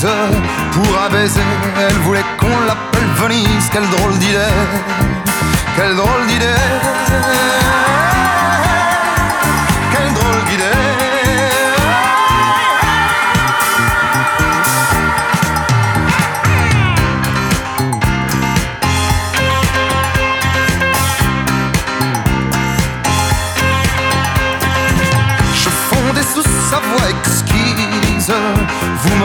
exquise. Pour un baiser, elle voulait qu'on l'appelle Venise. Quelle drôle d'idée, quelle drôle d'idée, quelle drôle d'idée. Sous sa voix exquise, vous me